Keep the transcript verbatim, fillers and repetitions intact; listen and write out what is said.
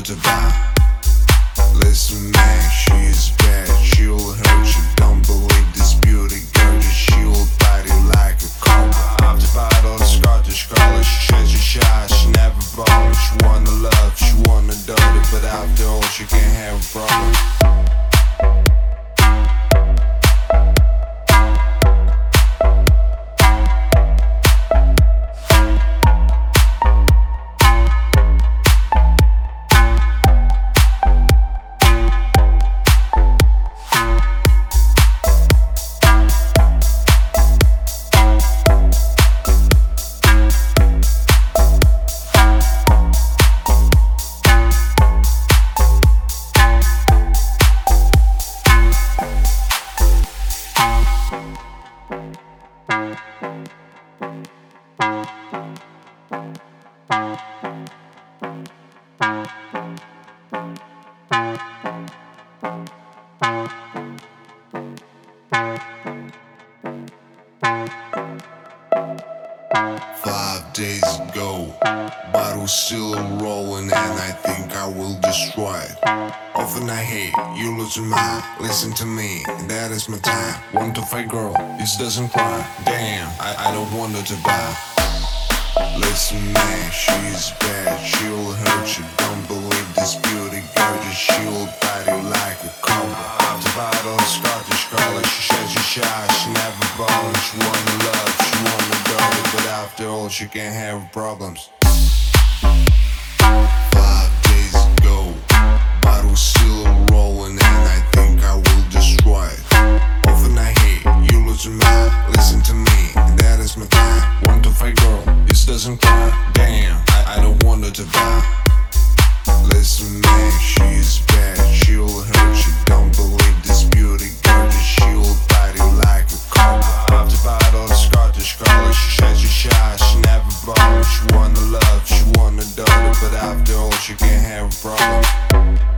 wanted to buy. Listen man, she is bad, she will hurt you. Don't believe this beauty girl, that she will bite you like a cobra. After bottle, the Scottish color, she says she's shy, she never bothered. She wanna love, she wanna dirty, but after all she can't have a problem. Five days ago, bottle still rolling, and I think I will destroy it. Often I hate you losing mind. Listen to me, that is my time. Want to fight, girl? This doesn't cry. Damn, I, I don't want her to buy. Listen, man, she's bad. She will hurt you. Don't believe this beauty girl, that she will bite you like a cobra. After bottle, Scottish color, she says she's shy. She never bothered. She wanna love, she wanna dirty, but after all, she can't have problems. Five days ago, bottle still rolling, and I think I will destroy it. Often I hate you losing mind. Listen to me, that is my time. Want to fight, girl? This doesn't cry. Damn, I, I don't want her to buy. Listen, man, she is bad. She will hurt you. Don't believe this beauty girl, that she will bite you like a cobra. After bottle, the Scottish color, she says she's shy. She never bothered. She wanna love, she wanna dirty, but after all, she can't have a problem.